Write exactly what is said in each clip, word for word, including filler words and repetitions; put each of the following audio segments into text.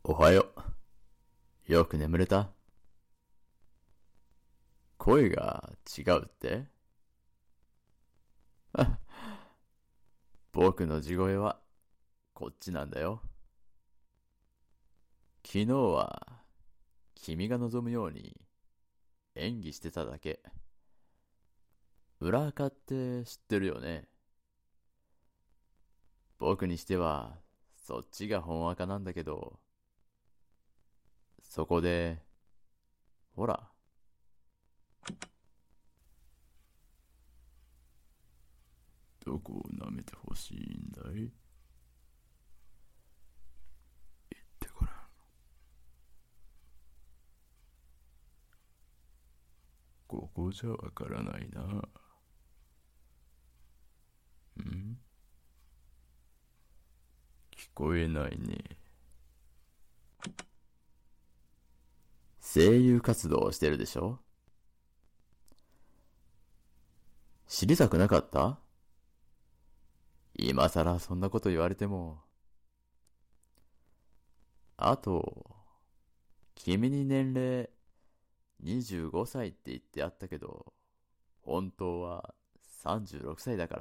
おはよう。よく眠れた？声が違うって？僕の地声はこっちなんだよ。昨日は君が望むように演技してただけ。裏垢って知ってるよね？僕にしてはそっちが本垢なんだけど、そこで、ほら。どこを舐めてほしいんだい？言ってごらん。ここじゃわからないな。ん？聞こえないね。声優活動をしてるでしょ？知りたくなかった？今さらそんなこと言われても。あと、君に年齢にじゅうごさいって言ってあったけど、本当はさんじゅうろくさいだから。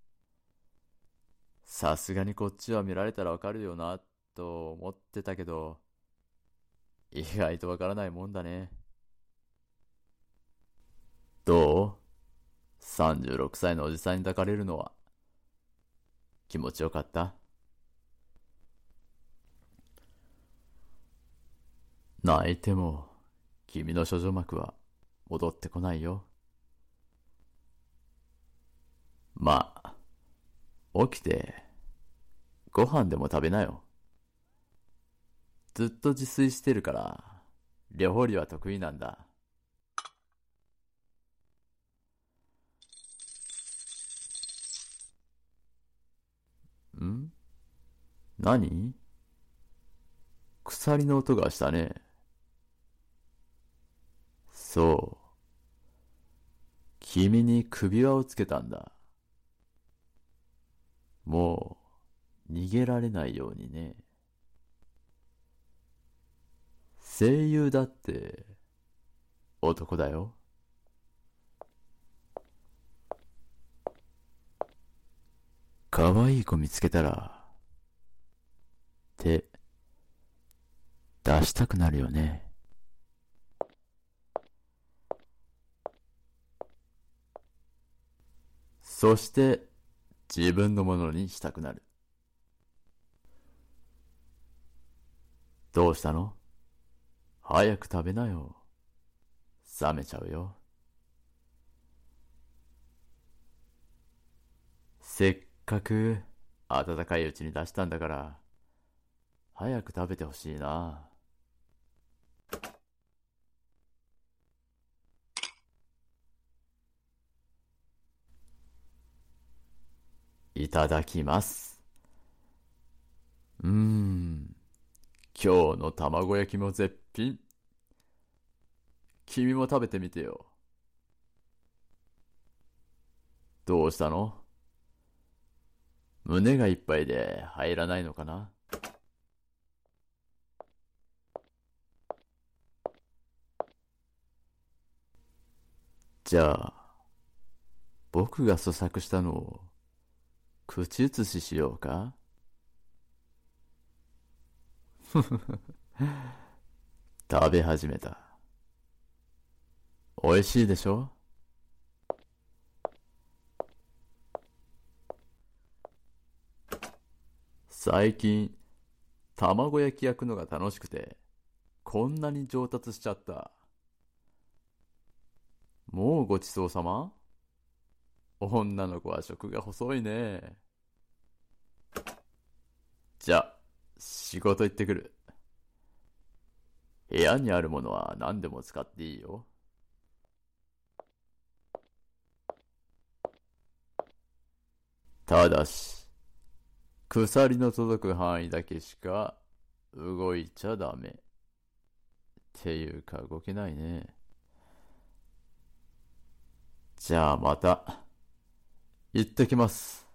さすがにこっちは見られたらわかるよな、と思ってたけど、意外とわからないもんだね。どう？ さんじゅうろく 歳のおじさんに抱かれるのは気持ちよかった？泣いても君の処女膜は戻ってこないよ。まあ、起きてご飯でも食べなよ。ずっと自炊してるから料理は得意なんだ。ん？何？鎖の音がしたね。そう。君に首輪をつけたんだ。もう逃げられないようにね。声優だって男だよ。可愛い子見つけたら手出したくなるよね。そして自分のものにしたくなる。どうしたの？早く食べなよ。冷めちゃうよ。せっかく温かいうちに出したんだから、早く食べてほしいな。いただきます。うーん。今日の卵焼きも絶品。君も食べてみてよ。どうしたの？胸がいっぱいで入らないのかな？じゃあ、僕が咀嚼したのを口移ししようか？食べ始めた。美味しいでしょ？最近、卵焼き焼くのが楽しくて、こんなに上達しちゃった。もうごちそうさま？女の子は食が細いね。じゃ、仕事行ってくる。部屋にあるものは何でも使っていいよ。ただし、鎖の届く範囲だけしか動いちゃダメ。っていうか動けないね。じゃあまた、行ってきます。